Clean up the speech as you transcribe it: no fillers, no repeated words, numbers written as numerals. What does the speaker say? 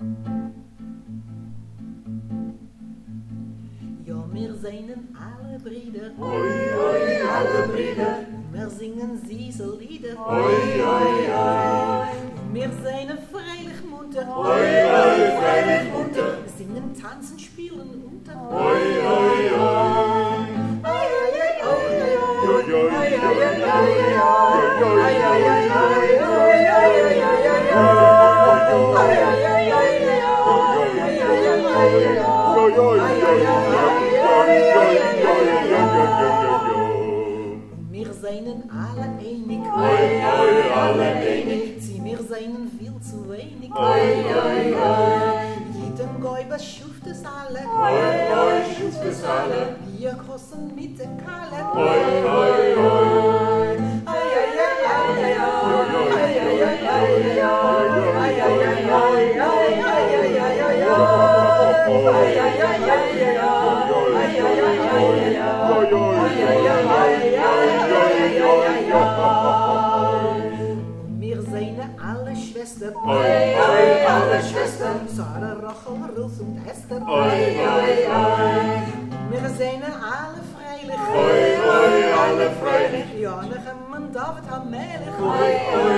Ja, wir singen alle Brüder, Oi, oi, alle Brüder. wir singen süße Lieder, Oi, oi, oi. wir singen freilich munter, Oi, oi, freilich munter. singen, tanzen, spielen unter. Oi, oi, oi. Jo, jo, jo, Wir seien alle einig, Oi, oi, alle einig. sie wir seien viel zu wenig. Oi, oi, oi. Jedem Gäuber schuft es alle, Oi, oi, schuf es alle. wir kosten mit der Kalle. Oi, oi, oi. Wir seien alle Schwestern, Oi, oi, alle Schwestern. Sarah, Rachel, Ruth und Esther. Oi, oi, oi. Wir seien alle freilich, Oi, oi, alle freilich. Janechem und David Hamelech. Oi, oi,